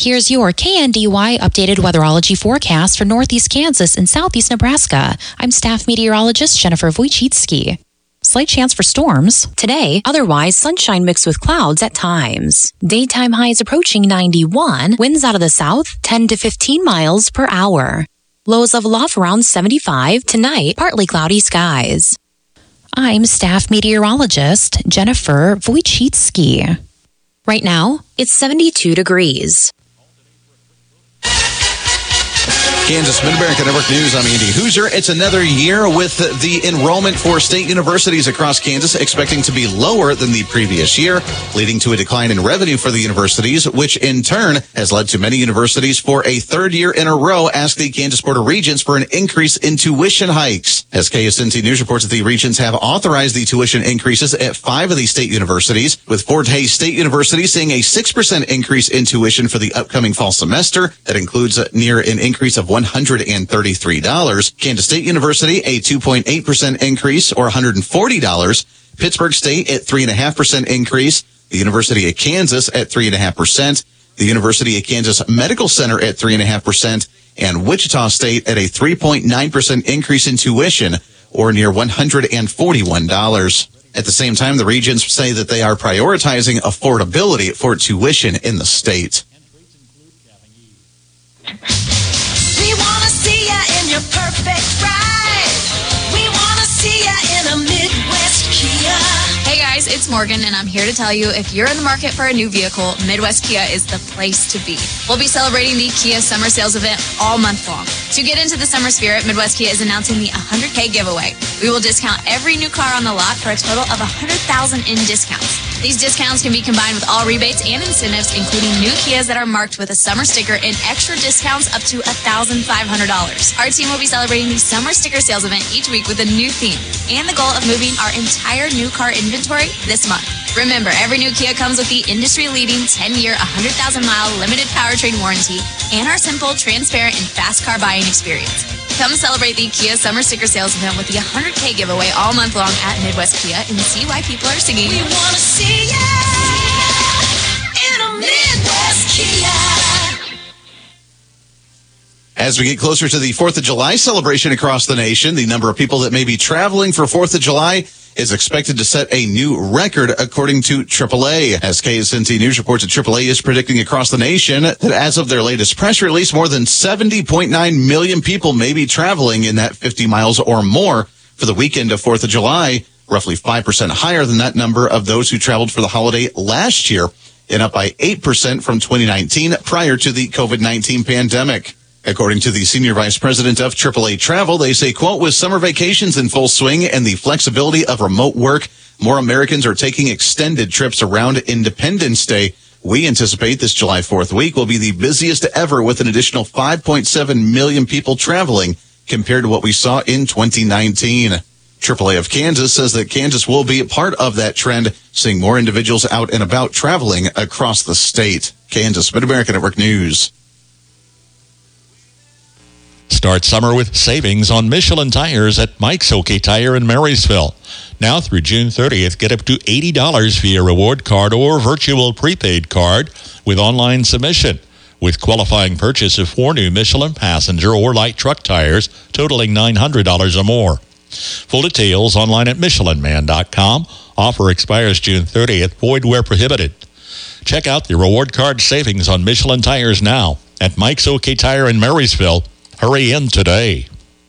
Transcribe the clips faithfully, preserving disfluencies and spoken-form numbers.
Here's your K N D Y updated weatherology forecast for northeast Kansas and southeast Nebraska. I'm staff meteorologist Jennifer Wojcicki. Slight chance for storms. Today, otherwise sunshine mixed with clouds at times. Daytime highs approaching ninety-one. Winds out of the south, ten to fifteen miles per hour. Lows level off around seventy-five. Tonight, partly cloudy skies. I'm staff meteorologist Jennifer Wojcicki. Right now, it's seventy-two degrees. Kansas Mid-America Network News, I'm Andy Hoosier. It's another year with the enrollment for state universities across Kansas expecting to be lower than the previous year, leading to a decline in revenue for the universities, which in turn has led to many universities for a third year in a row ask the Kansas Board of Regents for an increase in tuition hikes. As K S N T News reports, that the Regents have authorized the tuition increases at five of the state universities, with Fort Hays State University seeing a six percent increase in tuition for the upcoming fall semester. That includes near an increase of one hundred thirty-three dollars. Kansas State University, a two point eight percent increase, or one hundred forty dollars. Pittsburgh State at three point five percent increase. The University of Kansas at three point five percent. The University of Kansas Medical Center at three point five percent. And Wichita State at a three point nine percent increase in tuition, or near one hundred forty-one dollars. At the same time, the Regents say that they are prioritizing affordability for tuition in the state. We want to see ya in your perfect ride. We want to see ya in a Midwest Kia. Hey guys, it's Morgan, and I'm here to tell you if you're in the market for a new vehicle, Midwest Kia is the place to be. We'll be celebrating the Kia Summer Sales Event all month long. To get into the summer spirit, Midwest Kia is announcing the one hundred K giveaway. We will discount every new car on the lot for a total of one hundred thousand dollars in discounts. These discounts can be combined with all rebates and incentives, including new Kias that are marked with a summer sticker and extra discounts up to one thousand five hundred dollars. Our team will be celebrating the Summer Sticker Sales Event each week with a new theme and the goal of moving our entire new car inventory this month. Remember, every new Kia comes with the industry-leading ten-year, one hundred thousand mile limited powertrain warranty and our simple, transparent, and fast car buying experience. Come celebrate the Kia Summer Sticker Sales Event with the one hundred K giveaway all month long at Midwest Kia and see why people are singing. We want to see ya in a Midwest Kia. As we get closer to the fourth of July celebration across the nation, the number of people that may be traveling for fourth of July is expected to set a new record, according to triple A. As K S N T News reports, that triple A is predicting across the nation that as of their latest press release, more than seventy point nine million people may be traveling in that fifty miles or more for the weekend of fourth of July, roughly five percent higher than that number of those who traveled for the holiday last year, and up by eight percent from twenty nineteen prior to the COVID nineteen pandemic. According to the senior vice president of triple A Travel, they say, quote, with summer vacations in full swing and the flexibility of remote work, more Americans are taking extended trips around Independence Day. We anticipate this July fourth week will be the busiest ever, with an additional five point seven million people traveling compared to what we saw in twenty nineteen. triple A of Kansas says that Kansas will be a part of that trend, seeing more individuals out and about traveling across the state. Kansas Mid-America Network News. Start summer with savings on Michelin tires at Mike's OK Tire in Marysville. Now through June thirtieth, get up to eighty dollars via reward card or virtual prepaid card with online submission, with qualifying purchase of four new Michelin passenger or light truck tires totaling nine hundred dollars or more. Full details online at Michelin Man dot com. Offer expires June thirtieth, void where prohibited. Check out the reward card savings on Michelin tires now at Mike's OK Tire in Marysville. Hurry in today.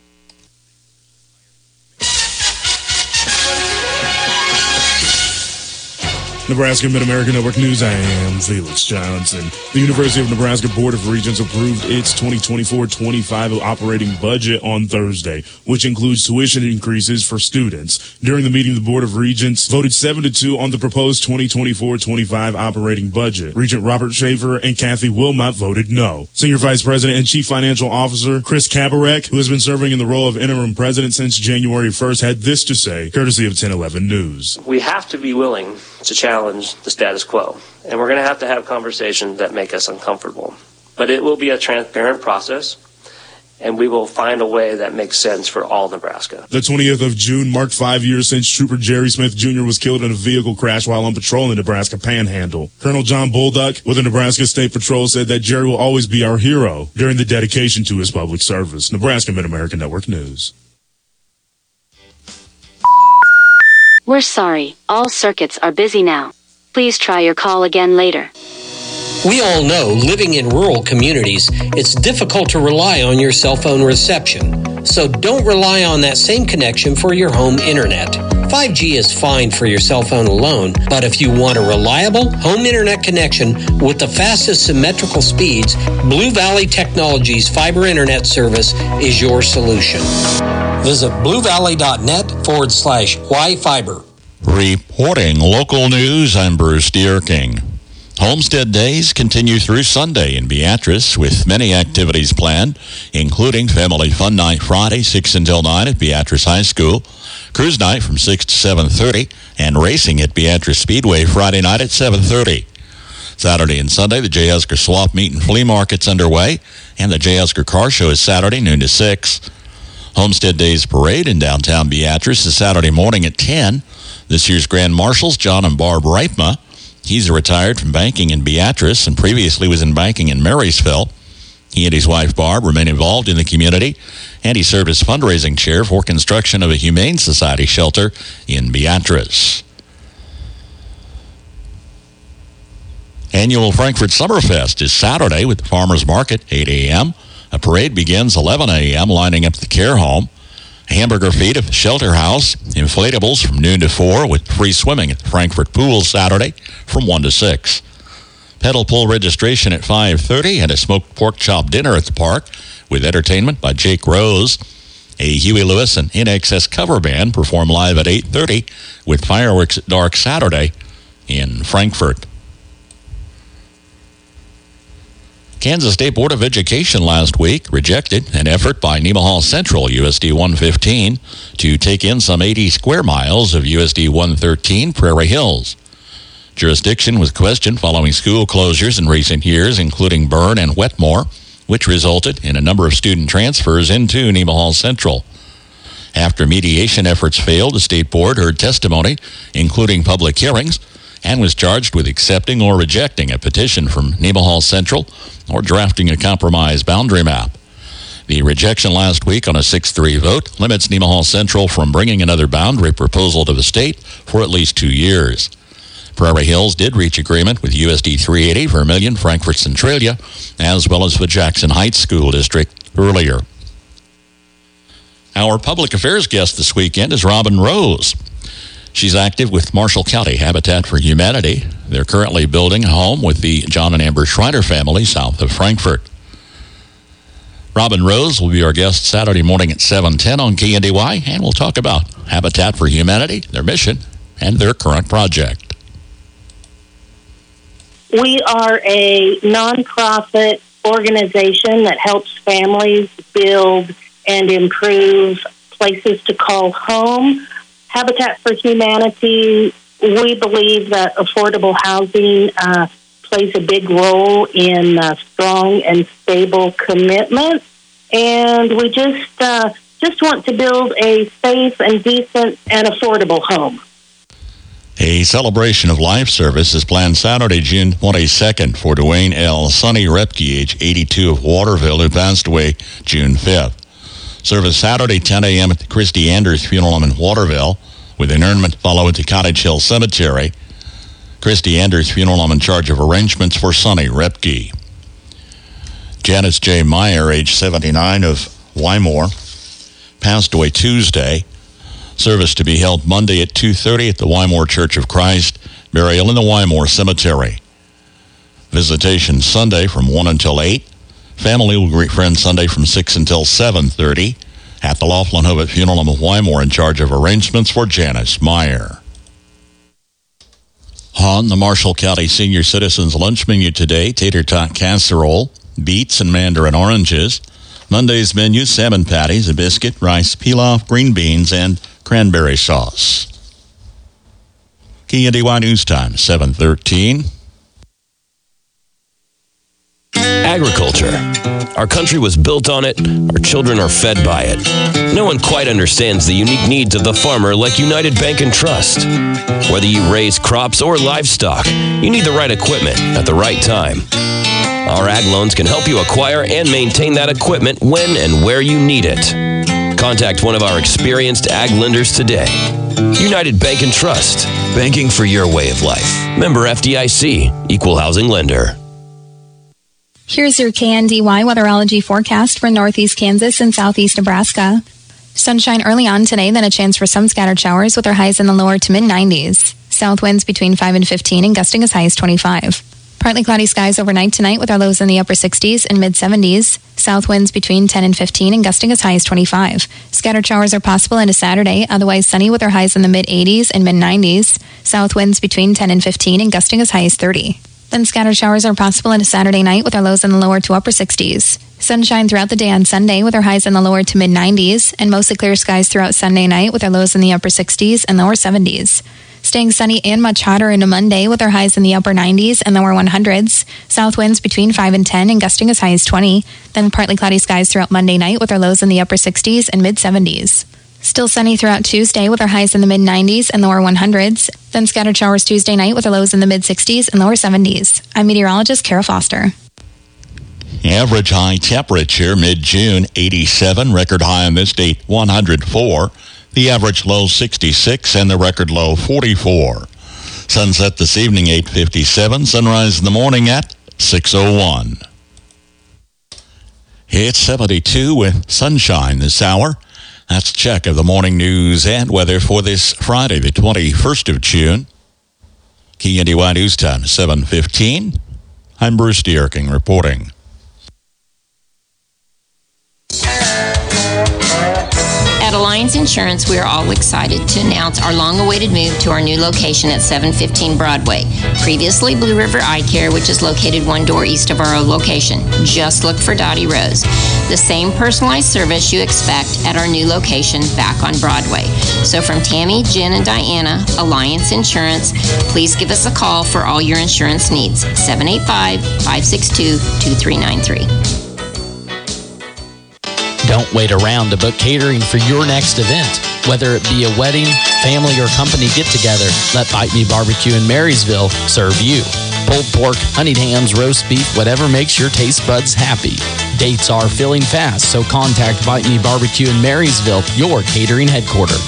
Nebraska Mid-America Network News. I am Felix Johnson. The University of Nebraska Board of Regents approved its twenty twenty-four twenty-five operating budget on Thursday, which includes tuition increases for students. During the meeting, the Board of Regents voted seven to two on the proposed twenty twenty-four twenty-five operating budget. Regent Robert Schaefer and Kathy Wilmot voted no. Senior Vice President and Chief Financial Officer Chris Kabarek, who has been serving in the role of interim president since January first, had this to say, courtesy of ten eleven News. We have to be willing to challenge the status quo, and we're going to have to have conversations that make us uncomfortable. But it will be a transparent process, and we will find a way that makes sense for all Nebraska. The twentieth of June marked five years since Trooper Jerry Smith Junior was killed in a vehicle crash while on patrol in the Nebraska Panhandle. Colonel John Bolduck with the Nebraska State Patrol said that Jerry will always be our hero during the dedication to his public service. Nebraska Mid-American Network News. We're sorry, all circuits are busy now. Please try your call again later. We all know, living in rural communities, it's difficult to rely on your cell phone reception. So don't rely on that same connection for your home internet. five G is fine for your cell phone alone, but if you want a reliable home internet connection with the fastest symmetrical speeds, Blue Valley Technologies fiber internet service is your solution. Visit bluevalley.net forward slash Wi-Fiber. Reporting local news, I'm Bruce Dierking. Homestead Days continue through Sunday in Beatrice with many activities planned, including Family Fun Night Friday, six until nine at Beatrice High School, Cruise Night from six to seven thirty, and racing at Beatrice Speedway Friday night at seven thirty. Saturday and Sunday, the J. Esker Swap Meet and Flea Market's underway, and the J. Esker Car Show is Saturday, noon to six. Homestead Days Parade in downtown Beatrice is Saturday morning at ten. This year's Grand Marshals, John and Barb Reipma. He's retired from banking in Beatrice and previously was in banking in Marysville. He and his wife, Barb, remain involved in the community, and he served as fundraising chair for construction of a Humane Society shelter in Beatrice. Annual Frankfort Summerfest is Saturday with the Farmers Market, eight a.m. A parade begins eleven a.m., lining up the care home. A hamburger feed at the shelter house. Inflatables from noon to four with free swimming at the Frankfort Pool Saturday from one to six. Pedal pull registration at five thirty and a smoked pork chop dinner at the park with entertainment by Jake Rose. A Huey Lewis and In Excess cover band perform live at eight thirty with fireworks at dark Saturday in Frankfort. Kansas State Board of Education last week rejected an effort by Nemaha Central U S D one fifteen to take in some eighty square miles of U S D one thirteen Prairie Hills. Jurisdiction was questioned following school closures in recent years, including Byrne and Wetmore, which resulted in a number of student transfers into Nemaha Central. After mediation efforts failed, the State Board heard testimony, including public hearings, and was charged with accepting or rejecting a petition from Nemaha Central or drafting a compromise boundary map. The rejection last week on a six three vote limits Nemaha Central from bringing another boundary proposal to the state for at least two years. Prairie Hills did reach agreement with U S D three eighty, Vermilion, Frankfort Centralia, as well as the Jackson Heights School District earlier. Our public affairs guest this weekend is Robin Rose. She's active with Marshall County Habitat for Humanity. They're currently building a home with the John and Amber Schreiner family south of Frankfort. Robin Rose will be our guest Saturday morning at seven ten on K N D Y, and we'll talk about Habitat for Humanity, their mission, and their current project. We are a nonprofit organization that helps families build and improve places to call home. Habitat for Humanity, we believe that affordable housing uh, plays a big role in uh, strong and stable commitment, and we just uh, just want to build a safe and decent and affordable home. A celebration of life service is planned Saturday, June twenty-second for Dwayne L. Sonny Repke, age eighty-two, of Waterville, who passed away June fifth. Service Saturday, ten a.m. at the Christy Anders Funeral Home in Waterville, with interment followed at the Cottage Hill Cemetery. Christy Anders Funeral Home in charge of arrangements for Sonny Repke. Janice J. Meyer, age seventy-nine, of Wymore, passed away Tuesday. Service to be held Monday at two thirty at the Wymore Church of Christ, burial in the Wymore Cemetery. Visitation Sunday from one until eight. Family will greet friends Sunday from six until seven thirty at the Laughlin Hobbit Funeral Home of Wymore, in charge of arrangements for Janice Meyer. On the Marshall County Senior Citizens Lunch Menu today, tater tot casserole, beets and mandarin oranges. Monday's menu, salmon patties, a biscuit, rice pilaf, green beans, and cranberry sauce. K N D Y News Time, seven thirteen. Agriculture. Our country was built on it. Our children are fed by it. No one quite understands the unique needs of the farmer like United Bank and Trust. Whether you raise crops or livestock, you need the right equipment at the right time. Our ag loans can help you acquire and maintain that equipment when and where you need it. Contact one of our experienced ag lenders today. United Bank and Trust. Banking for your way of life. Member F D I C. Equal housing lender. Here's your K N D Y weatherology forecast for northeast Kansas and southeast Nebraska. Sunshine early on today, then a chance for some scattered showers with our highs in the lower to mid nineties. South winds between five and fifteen and gusting as high as twenty-five. Partly cloudy skies overnight tonight with our lows in the upper sixties and mid seventies. South winds between ten and fifteen and gusting as high as twenty-five. Scattered showers are possible into Saturday, otherwise sunny with our highs in the mid eighties and mid nineties. South winds between ten and fifteen and gusting as high as thirty. Then scattered showers are possible into Saturday night with our lows in the lower to upper sixties. Sunshine throughout the day on Sunday with our highs in the lower to mid nineties, and mostly clear skies throughout Sunday night with our lows in the upper sixties and lower seventies. Staying sunny and much hotter into Monday with our highs in the upper nineties and lower hundreds. South winds between five and ten and gusting as high as twenty. Then partly cloudy skies throughout Monday night with our lows in the upper sixties and mid seventies. Still sunny throughout Tuesday with our highs in the mid nineties and lower hundreds. Then scattered showers Tuesday night with our lows in the mid sixties and lower seventies. I'm meteorologist Kara Foster. Average high temperature mid-June eighty-seven, record high on this date one hundred four. The average low sixty-six and the record low forty-four. Sunset this evening eight fifty-seven, sunrise in the morning at six oh one. It's seventy-two with sunshine this hour. That's a check of the morning news and weather for this Friday, the twenty-first of June. K N D Y News Time, seven fifteen. I'm Bruce Dierking reporting. At Alliance Insurance, we are all excited to announce our long-awaited move to our new location at seven fifteen Broadway. Previously Blue River Eye Care, which is located one door east of our old location. Just look for Dottie Rose. The same personalized service you expect at our new location back on Broadway. So from Tammy, Jen, and Diana, Alliance Insurance, please give us a call for all your insurance needs. seven eight five, five six two, two three nine three. Don't wait around to book catering for your next event. Whether it be a wedding, family, or company get-together, let Bite Me Barbecue in Marysville serve you. Pulled pork, honeyed hams, roast beef, whatever makes your taste buds happy. Dates are filling fast, so contact Bite Me Barbecue in Marysville, your catering headquarters.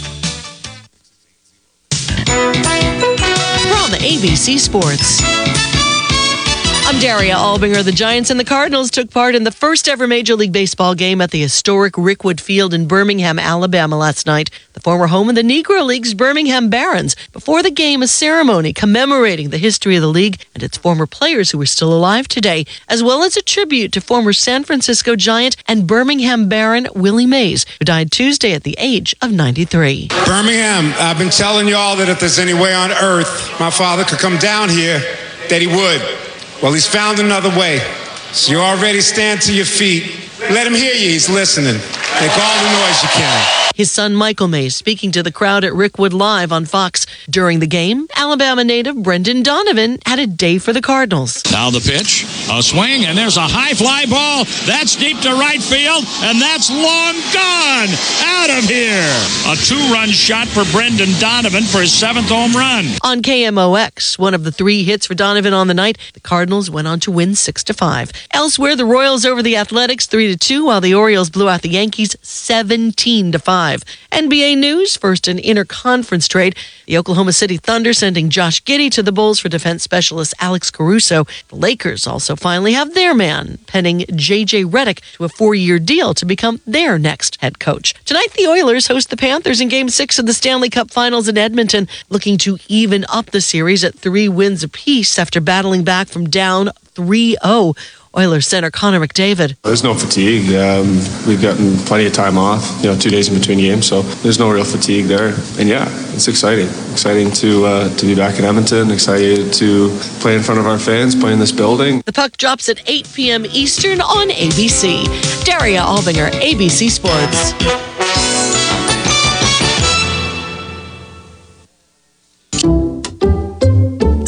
From A B C Sports. I'm Daria Albinger. The Giants and the Cardinals took part in the first ever Major League Baseball game at the historic Rickwood Field in Birmingham, Alabama last night. The former home of the Negro League's Birmingham Barons. Before the game, a ceremony commemorating the history of the league and its former players who are still alive today, as well as a tribute to former San Francisco Giant and Birmingham Baron Willie Mays, who died Tuesday at the age of ninety-three. Birmingham, I've been telling y'all that if there's any way on earth my father could come down here, that he would. Well, he's found another way. So you already stand to your feet. Let him hear you. He's listening. Make all the noise you can. His son Michael Mays speaking to the crowd at Rickwood Live on Fox. During the game, Alabama native Brendan Donovan had a day for the Cardinals. Now the pitch, a swing, and there's a high fly ball. That's deep to right field, and that's long gone. Out of here. A two-run shot for Brendan Donovan for his seventh home run. On K M O X, one of the three hits for Donovan on the night, the Cardinals went on to win six to five. Elsewhere, the Royals over the Athletics three to two, while the Orioles blew out the Yankees seventeen to five. N B A news, first an interconference trade. The Oklahoma City Thunder sending Josh Giddey to the Bulls for defense specialist Alex Caruso. The Lakers also finally have their man, penning J J Redick to a four-year deal to become their next head coach. Tonight, the Oilers host the Panthers in Game six of the Stanley Cup Finals in Edmonton, looking to even up the series at three wins apiece after battling back from down three oh. Oilers center Connor McDavid. There's no fatigue. Um, we've gotten plenty of time off, you know, two days in between games, so there's no real fatigue there. And yeah, it's exciting. Exciting to uh, to be back in Edmonton. Excited to play in front of our fans, play in this building. The puck drops at eight p.m. Eastern on A B C. Daria Albinger, A B C Sports.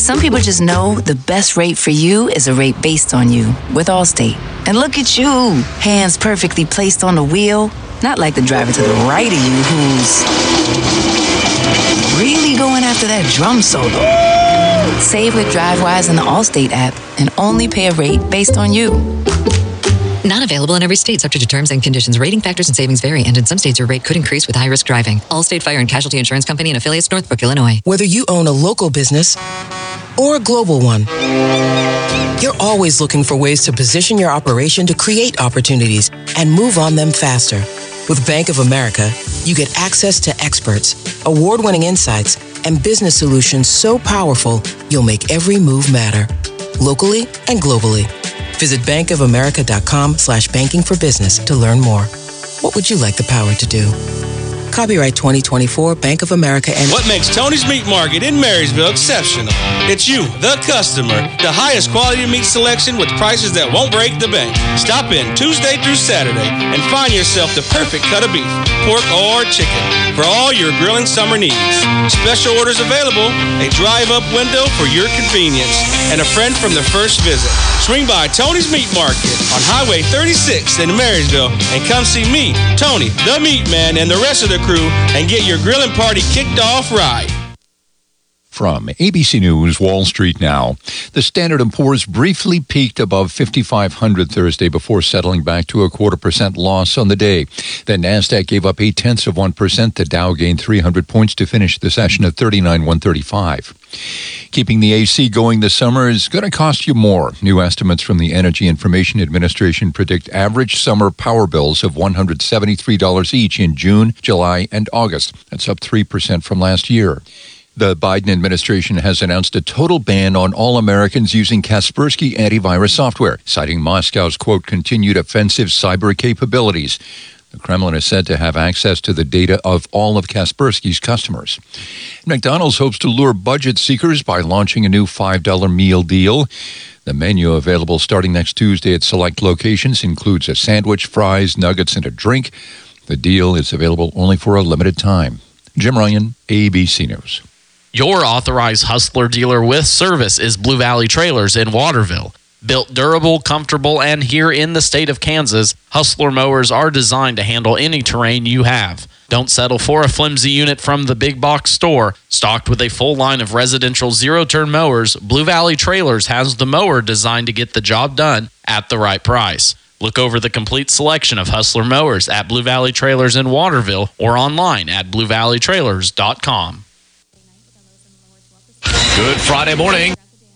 Some people just know the best rate for you is a rate based on you with Allstate. And look at you, hands perfectly placed on the wheel, not like the driver to the right of you who's really going after that drum solo. Save with DriveWise in the Allstate app and only pay a rate based on you. Not available in every state, subject to terms and conditions. Rating factors and savings vary, and in some states your rate could increase with high-risk driving. Allstate Fire and Casualty Insurance Company and affiliates, Northbrook, Illinois. Whether you own a local business or a global one, you're always looking for ways to position your operation to create opportunities and move on them faster. With Bank of America, you get access to experts, award-winning insights, and business solutions so powerful you'll make every move matter, locally and globally. Visit bankofamerica.com slash banking for business to learn more. What would you like the power to do? Copyright twenty twenty-four, Bank of America and... What makes Tony's Meat Market in Marysville exceptional? It's you, the customer. The highest quality meat selection with prices that won't break the bank. Stop in Tuesday through Saturday and find yourself the perfect cut of beef, pork, or chicken for all your grilling summer needs. Special orders available, a drive-up window for your convenience, and a friend from the first visit. Swing by Tony's Meat Market on Highway thirty-six in Marysville and come see me, Tony, the Meat Man, and the rest of the crew and get your grilling party kicked off right. From A B C News, Wall Street Now. The Standard and Poor's briefly peaked above fifty-five hundred Thursday before settling back to a quarter percent loss on the day. Then NASDAQ gave up eight tenths of one percent. The Dow gained three hundred points to finish the session at thirty-nine one thirty-five. Keeping the A C going this summer is going to cost you more. New estimates from the Energy Information Administration predict average summer power bills of one hundred seventy-three dollars each in June, July, and August. That's up three percent from last year. The Biden administration has announced a total ban on all Americans using Kaspersky antivirus software, citing Moscow's, quote, continued offensive cyber capabilities. The Kremlin is said to have access to the data of all of Kaspersky's customers. McDonald's hopes to lure budget seekers by launching a new five dollar meal deal. The menu available starting next Tuesday at select locations includes a sandwich, fries, nuggets, and a drink. The deal is available only for a limited time. Jim Ryan, A B C News. Your authorized Hustler dealer with service is Blue Valley Trailers in Waterville. Built durable, comfortable, and here in the state of Kansas, Hustler mowers are designed to handle any terrain you have. Don't settle for a flimsy unit from the big box store. Stocked with a full line of residential zero-turn mowers, Blue Valley Trailers has the mower designed to get the job done at the right price. Look over the complete selection of Hustler mowers at Blue Valley Trailers in Waterville or online at blue valley trailers dot com. Good Friday morning.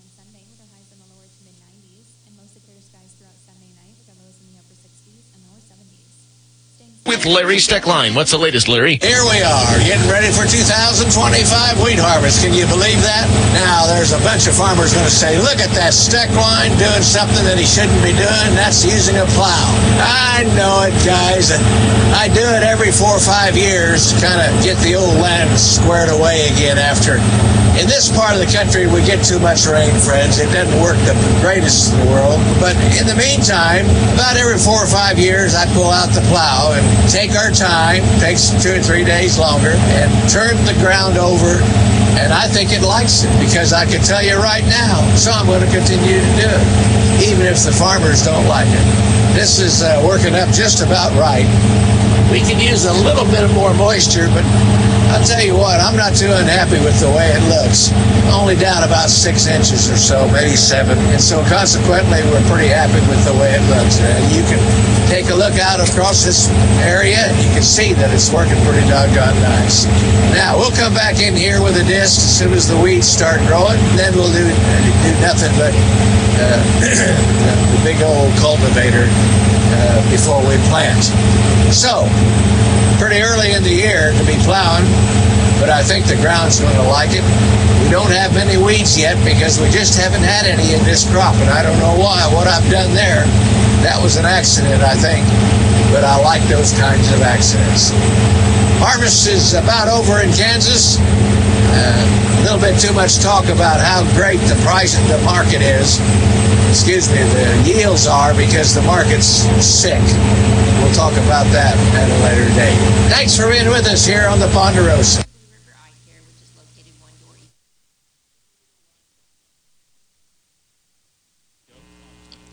With Larry Steckline. What's the latest, Larry? Here we are, getting ready for two thousand twenty-five wheat harvest. Can you believe that? Now, there's a bunch of farmers going to say, look at that Steckline doing something that he shouldn't be doing. That's using a plow. I know it, guys. I do it every four or five years to kind of get the old land squared away again after. In this part of the country, we get too much rain, friends. It doesn't work the greatest in the world. But in the meantime, about every four or five years, I pull out the plow and take our time, takes two or three days longer, and turn the ground over. And I think it likes it because I can tell you right now. So I'm going to continue to do it, even if the farmers don't like it. This is uh, working up just about right. We can use a little bit of more moisture, but I'll tell you what, I'm not too unhappy with the way it looks. Only down about six inches or so, maybe seven. And so consequently, we're pretty happy with the way it looks. Uh, you can take a look out across this area, and you can see that it's working pretty doggone nice. Now, we'll come back in here with a disc as soon as the weeds start growing. Then we'll do, do nothing but uh, the big old cultivator uh, before we plant. So, pretty early in the year to be plowing, but I think the ground's going to like it. We don't have many weeds yet because we just haven't had any in this crop, and I don't know why. What I've done there, that was an accident, I think, but I like those kinds of accidents. Harvest is about over in Kansas. Uh, a little bit too much talk about how great the price of the market is. Excuse me, the yields are because the market's sick. We'll talk about that at a later date. Thanks for being with us here on the Ponderosa.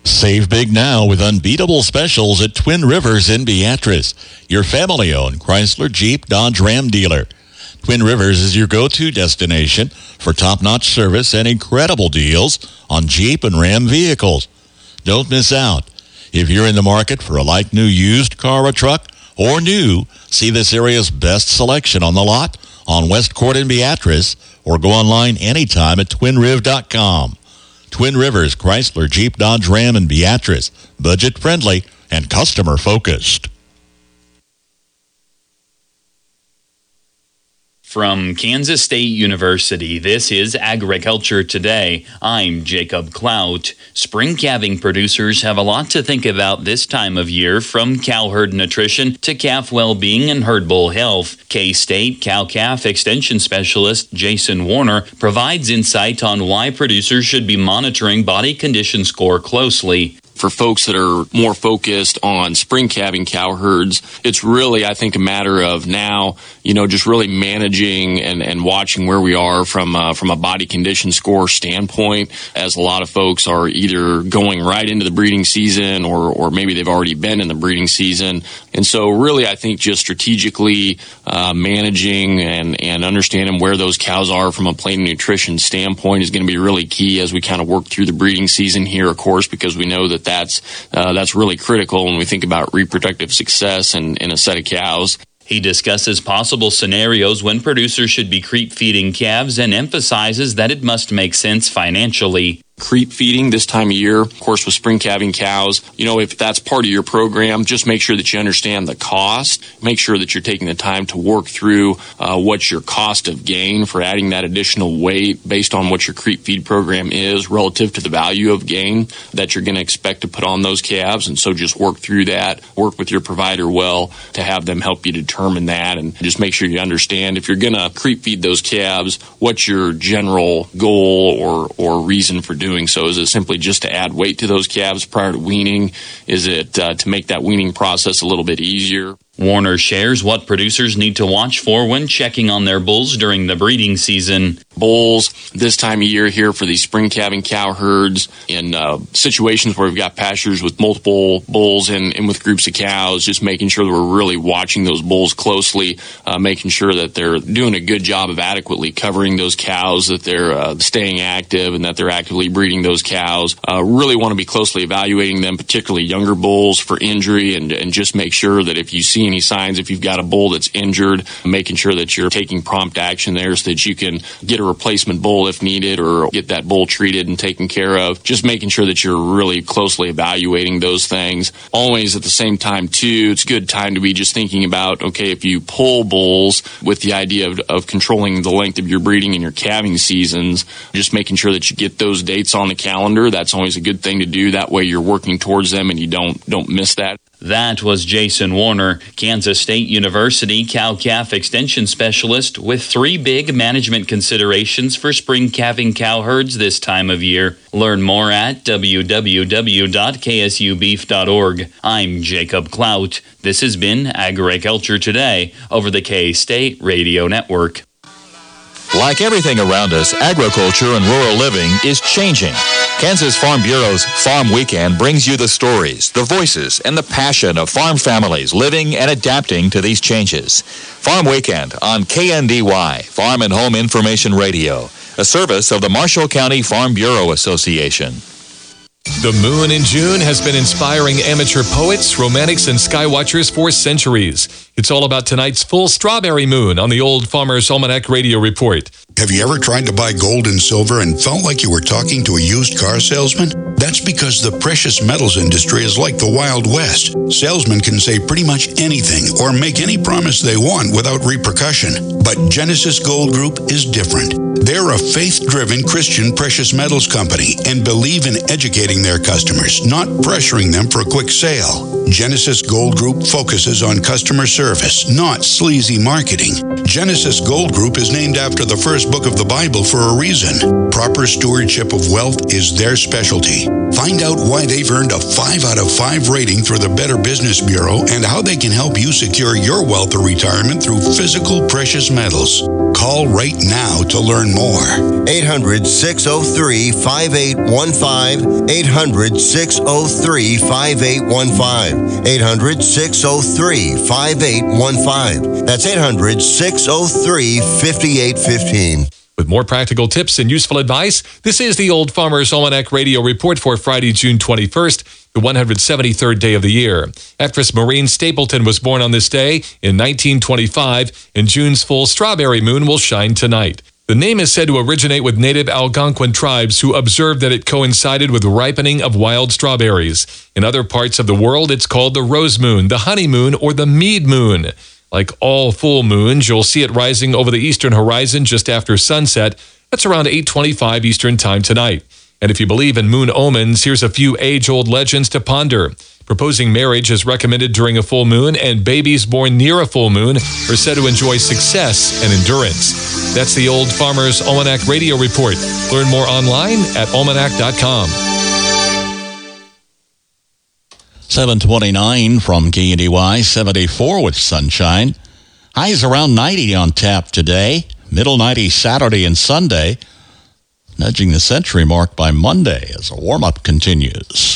Save big now with unbeatable specials at Twin Rivers in Beatrice, your family-owned Chrysler, Jeep, Dodge, Ram dealer. Twin Rivers is your go-to destination for top-notch service and incredible deals on Jeep and Ram vehicles. Don't miss out. If you're in the market for a like-new used car or truck, or new, see this area's best selection on the lot on West Court in Beatrice, or go online anytime at twin riv dot com. Twin Rivers, Chrysler, Jeep, Dodge, Ram, and Beatrice. Budget-friendly and customer-focused. From Kansas State University, this is Agriculture Today. I'm Jacob Clout. Spring calving producers have a lot to think about this time of year, from cow herd nutrition to calf well-being and herd bull health. K-State cow-calf extension specialist Jason Warner provides insight on why producers should be monitoring body condition score closely. For folks that are more focused on spring calving cow herds, it's really, I think, a matter of now, you know, just really managing and, and watching where we are from uh, from a body condition score standpoint, as a lot of folks are either going right into the breeding season or, or maybe they've already been in the breeding season. And so really, I think just strategically uh, managing and, and understanding where those cows are from a plain nutrition standpoint is going to be really key as we kind of work through the breeding season here, of course, because we know that that's uh, that's really critical when we think about reproductive success in, in a set of cows. He discusses possible scenarios when producers should be creep feeding calves and emphasizes that it must make sense financially. Creep feeding this time of year, of course, with spring calving cows, you know, if that's part of your program, just make sure that you understand the cost. Make sure that you're taking the time to work through uh, what's your cost of gain for adding that additional weight based on what your creep feed program is relative to the value of gain that you're going to expect to put on those calves. And so just work through that, work with your provider well to have them help you determine that, and just make sure you understand if you're going to creep feed those calves, what's your general goal or, or reason for doing so. Is it simply just to add weight to those calves prior to weaning? Is it uh, to make that weaning process a little bit easier? Warner shares what producers need to watch for when checking on their bulls during the breeding season. Bulls this time of year here for these spring calving cow herds in uh, situations where we've got pastures with multiple bulls and, and with groups of cows, just making sure that we're really watching those bulls closely, uh, making sure that they're doing a good job of adequately covering those cows, that they're uh, staying active and that they're actively breeding those cows. Uh, really want to be closely evaluating them, particularly younger bulls, for injury, and, and just make sure that if you see any signs, if you've got a bull that's injured, making sure that you're taking prompt action there so that you can get a replacement bull if needed or get that bull treated and taken care of. Just making sure that you're really closely evaluating those things. Always at the same time, too, it's a good time to be just thinking about, okay, if you pull bulls with the idea of, of controlling the length of your breeding and your calving seasons, just making sure that you get those dates on the calendar. That's always a good thing to do. That way you're working towards them and you don't don't miss that. That was Jason Warner, Kansas State University cow-calf extension specialist, with three big management considerations for spring calving cow herds this time of year. Learn more at w w w dot k s u beef dot org. I'm Jacob Clout. This has been Agriculture Today over the K-State Radio Network. Like everything around us, agriculture and rural living is changing. Kansas Farm Bureau's Farm Weekend brings you the stories, the voices, and the passion of farm families living and adapting to these changes. Farm Weekend on K N D Y, Farm and Home Information Radio, a service of the Marshall County Farm Bureau Association. The moon in June has been inspiring amateur poets, romantics, and skywatchers for centuries. It's all about tonight's full strawberry moon on the Old Farmer's Almanac Radio Report. Have you ever tried to buy gold and silver and felt like you were talking to a used car salesman? That's because the precious metals industry is like the Wild West. Salesmen can say pretty much anything or make any promise they want without repercussion. But Genesis Gold Group is different. They're a faith-driven Christian precious metals company and believe in educating their customers, not pressuring them for a quick sale. Genesis Gold Group focuses on customer service, not sleazy marketing. Genesis Gold Group is named after the first first book of the Bible for a reason. Proper stewardship of wealth is their specialty. Find out why they've earned a five out of five rating for the Better Business Bureau and how they can help you secure your wealth or retirement through physical precious metals. Call right now to learn more. eight hundred, six oh three, five eight one five. eight hundred, six oh three, five eight one five. eight hundred, six oh three, five eight one five. That's eight hundred, six oh three, five eight one five. With more practical tips and useful advice, this is the Old Farmer's Almanac Radio Report for Friday, June twenty-first, the one hundred seventy-third day of the year. Actress Maureen Stapleton was born on this day in nineteen twenty-five, and June's full strawberry moon will shine tonight. The name is said to originate with native Algonquin tribes who observed that it coincided with the ripening of wild strawberries. In other parts of the world, it's called the rose moon, the honey moon, or the mead moon. Like all full moons, you'll see it rising over the eastern horizon just after sunset. That's around eight twenty-five Eastern Time tonight. And if you believe in moon omens, here's a few age-old legends to ponder. Proposing marriage is recommended during a full moon, and babies born near a full moon are said to enjoy success and endurance. That's the Old Farmer's Almanac Radio Report. Learn more online at almanac dot com. seven twenty-nine from K N D Y, seventy-four with sunshine. Highs around ninety on tap today. Middle nineties Saturday and Sunday. Nudging the century mark by Monday as a warm-up continues.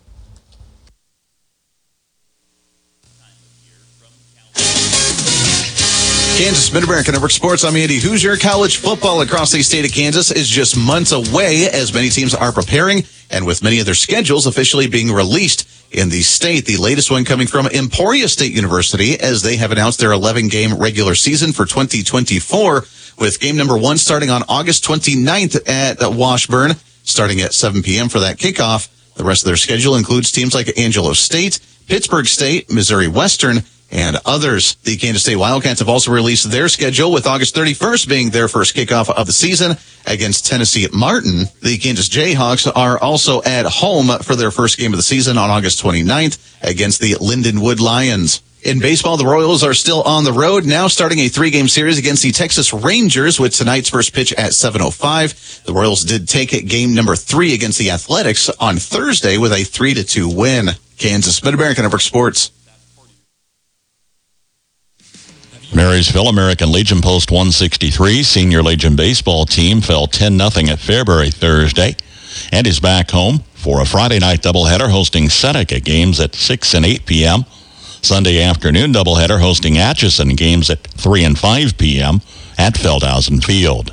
Kansas Mid-America Network Sports. I'm Andy Hoosier. College football across the state of Kansas is just months away as many teams are preparing and with many of their schedules officially being released in the state. The latest one coming from Emporia State University as they have announced their eleven-game regular season for twenty twenty-four with game number one starting on August twenty-ninth at Washburn, starting at seven p.m. for that kickoff. The rest of their schedule includes teams like Angelo State, Pittsburgh State, Missouri Western, and others. The Kansas State Wildcats have also released their schedule, with August thirty-first being their first kickoff of the season against Tennessee at Martin. The Kansas Jayhawks are also at home for their first game of the season on August twenty-ninth against the Lindenwood Lions. In baseball, the Royals are still on the road, now starting a three-game series against the Texas Rangers with tonight's first pitch at seven oh five. The Royals did take game number three against the Athletics on Thursday with a three to two win. Kansas Mid-America Network Sports. Marysville American Legion Post one sixty-three Senior Legion baseball team fell ten nothing at Fairbury Thursday and is back home for a Friday night doubleheader hosting Seneca. Games at six and eight p.m. Sunday afternoon doubleheader hosting Atchison. Games at three and five p.m. at Feldhausen Field.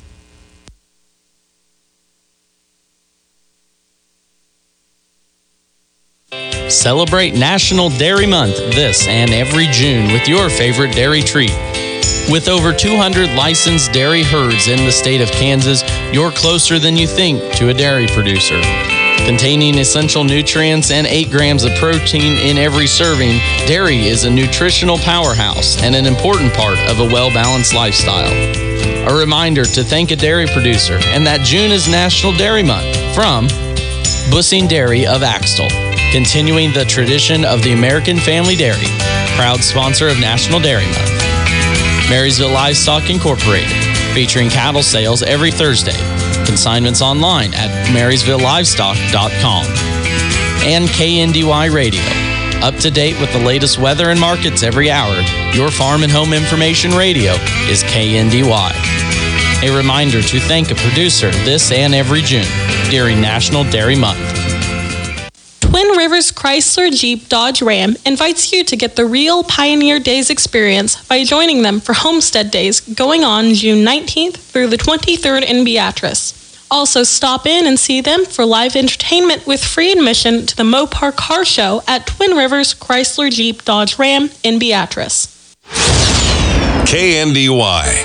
Celebrate National Dairy Month this and every June with your favorite dairy treat. With over two hundred licensed dairy herds in the state of Kansas, you're closer than you think to a dairy producer. Containing essential nutrients and eight grams of protein in every serving, dairy is a nutritional powerhouse and an important part of a well-balanced lifestyle. A reminder to thank a dairy producer and that June is National Dairy Month from Bussing Dairy of Axtell. Continuing the tradition of the American Family Dairy, proud sponsor of National Dairy Month. Marysville Livestock Incorporated, featuring cattle sales every Thursday. Consignments online at marysville livestock dot com. And K N D Y Radio, up to date with the latest weather and markets every hour. Your farm and home information radio is K N D Y. A reminder to thank a producer this and every June during National Dairy Month. Twin Rivers Chrysler Jeep Dodge Ram invites you to get the real Pioneer Days experience by joining them for Homestead Days going on June nineteenth through the twenty-third in Beatrice. Also stop in and see them for live entertainment with free admission to the Mopar Car Show at Twin Rivers Chrysler Jeep Dodge Ram in Beatrice. K N D Y